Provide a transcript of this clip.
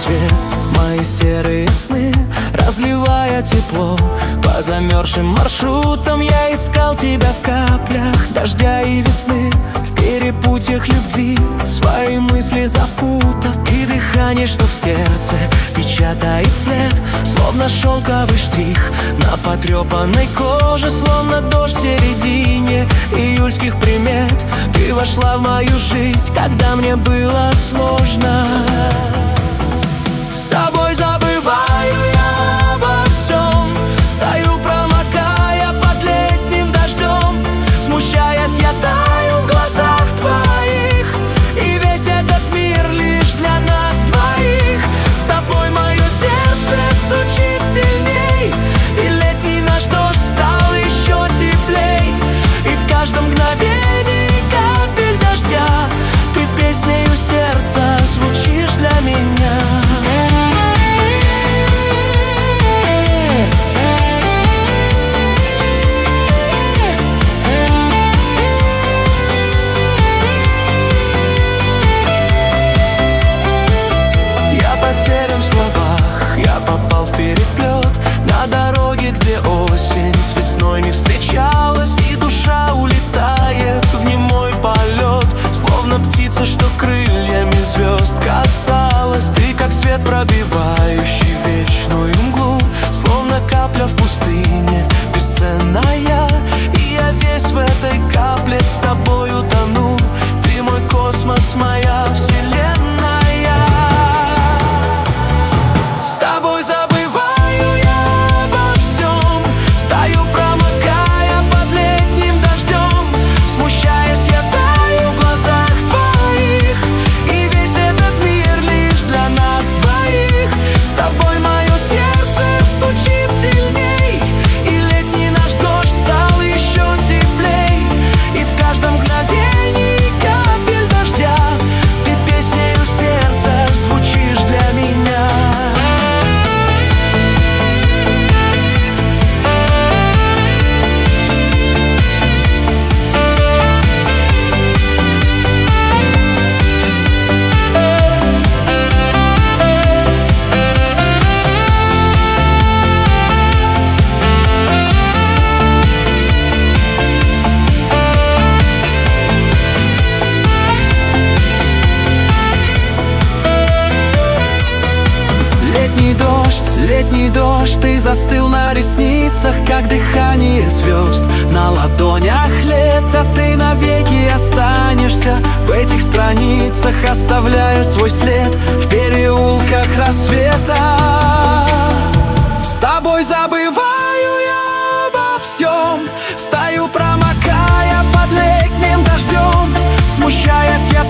свет в мои серые сны, разливая тепло по замерзшим маршрутам. Я искал тебя в каплях дождя и весны, в перепутьях любви свои мысли запутав. И дыхание, что в сердце печатает след, словно шелковый штрих на потрепанной коже, словно дождь в середине июльских примет. Ты вошла в мою жизнь, когда мне было сложно. С тобой забываю я обо всем, стою, промокая под летним дождем. Смущаясь, я таю в глазах твоих, и весь этот мир лишь для нас двоих. С тобой мое сердце стучит сильней, и летний наш дождь стал еще теплей. И в каждом мгновении капель дождя ты песнею сердца звучишь для меня. Потерян в словах, я попал в переплет на дороге, где осень с весной не встречалась, и душа улетает в немой полет, словно птица, что крыльями звезд касалась. Ты как свет, пробивающий вечную мглу, словно капля в пустыне бесценная, и я весь в этой капле с тобою тону. Ты мой космос, моя вселенная. С тобой забываю я обо всем, стою, промокая под летним дождем. Смущаясь, я таю в глазах твоих, и весь этот мир лишь для нас двоих. С тобой мое сердце стучит сильней, и летний наш дождь стал еще теплей. И в каждом мгновении капель дождя ты песнею сердца звучишь для меня. Летний дождь, ты застыл на ресницах, как дыхание звезд на ладонях лета. Ты навеки останешься в этих страницах, оставляя свой след в переулках рассвета. С тобой забываю я обо всем, стою, промокая под летним дождем. Смущаясь, я